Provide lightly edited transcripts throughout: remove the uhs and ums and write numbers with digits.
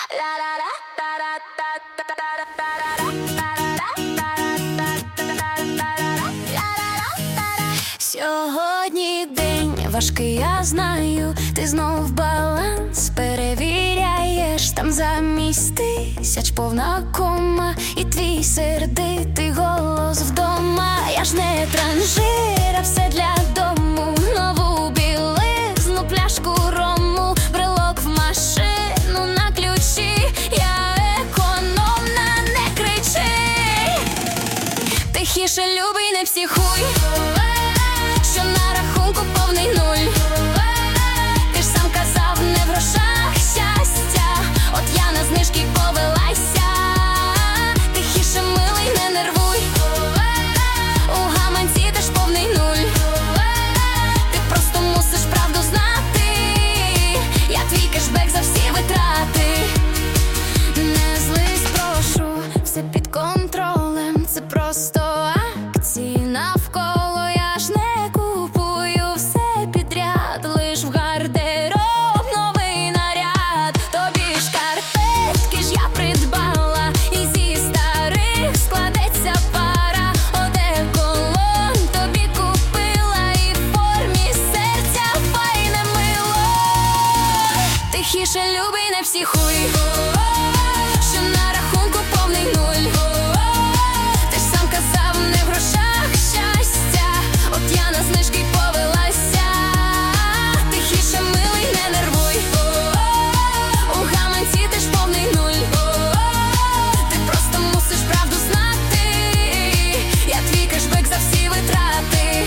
Сьогодні день важкий, я знаю. Ти знов баланс перевіряєш. Там замість тисяч повна кома, і твій сердитий голос вдома. Я ж не транжир, а все для дому. Нову білизну, пляшку рому, брелок в машину на ключі. Я економна, не кричи. Тихіше, любий, не психуй, що на рахунку повний нуль. Ти ж сам казав, не в грошах щастя, от я на знижки повелася. Тихіше, милий, не нервуй, у гаманці теж повний нуль. Ти просто мусиш правду знати, я твій кешбек за всі витрати. Не злись, прошу, все під контролем, це просто акції навколо. Я ж не купую все підряд, лиш в гардероб новий наряд. Тобі шкарпетки ж я придбала, і зі старих складеться пара. Одеколон тобі купила, і в формі серця файне мило. Тихіше, любий, не психуй, що на рахунку повний нуль. Ти ж сам казав, не в грошах щастя, от я на знижки повелася. Тихіше, милий, не нервуй, у гаманці теж повний нуль. Ти просто мусиш правду знати, я твій кешбек за всі витрати.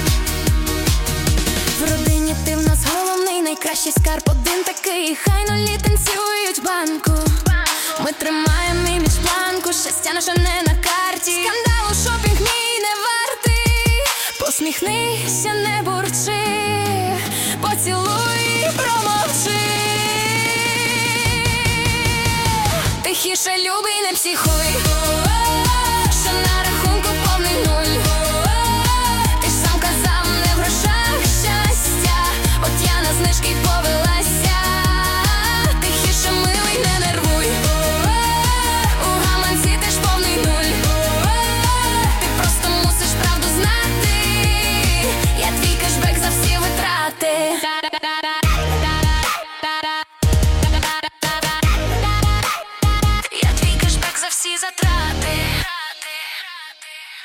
В родині ти в нас головний, найкращий скарб один такий. Хай нулі танцюють в банку, ми тримаємо імідж планку. Щастя наше не на карті, скандалу шопінг мій не вартий. Посміхнися, не бурчи, поцілуй